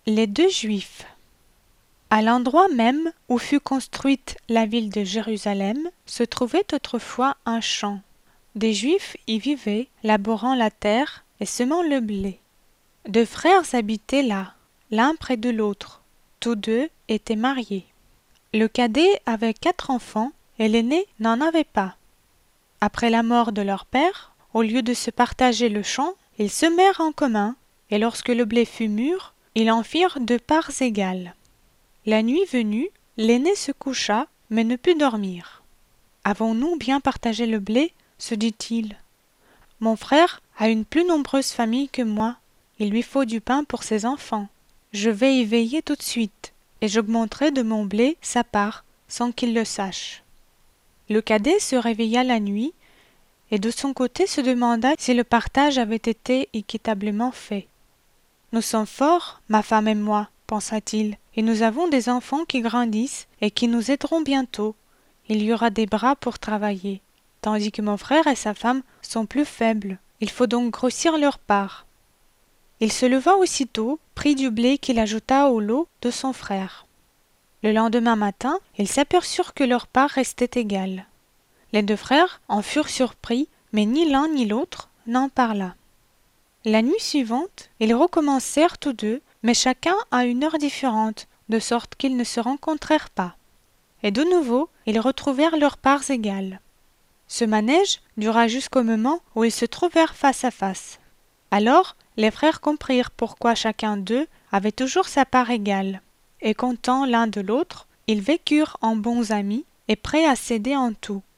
Les deux Juifs. À l'endroit même où fut construite la ville de Jérusalem se trouvait autrefois un champ. Des Juifs y vivaient, labourant la terre et semant le blé. Deux frères habitaient là, l'un près de l'autre. Tous deux étaient mariés. Le cadet avait 4 enfants et l'aîné n'en avait pas. Après la mort de leur père, au lieu de se partager le champ, ils semèrent en commun, et lorsque le blé fut mûr, ils en firent de parts égales. La nuit venue, l'aîné se coucha, mais ne put dormir. « Avons-nous bien partagé le blé ?» se dit-il. « Mon frère a une plus nombreuse famille que moi. Il lui faut du pain pour ses enfants. Je vais y veiller tout de suite, et j'augmenterai de mon blé sa part, sans qu'il le sache. » Le cadet se réveilla la nuit, et de son côté se demanda si le partage avait été équitablement fait. « Nous sommes forts, ma femme et moi, pensa-t-il, et nous avons des enfants qui grandissent et qui nous aideront bientôt. Il y aura des bras pour travailler, tandis que mon frère et sa femme sont plus faibles. Il faut donc grossir leur part. » Il se leva aussitôt, prit du blé qu'il ajouta au lot de son frère. Le lendemain matin, ils s'aperçurent que leur part restait égale. Les deux frères en furent surpris, mais ni l'un ni l'autre n'en parla. La nuit suivante, ils recommencèrent tous deux, mais chacun à une heure différente, de sorte qu'ils ne se rencontrèrent pas. Et de nouveau, ils retrouvèrent leurs parts égales. Ce manège dura jusqu'au moment où ils se trouvèrent face à face. Alors, les frères comprirent pourquoi chacun d'eux avait toujours sa part égale. Et contents l'un de l'autre, ils vécurent en bons amis et prêts à céder en tout.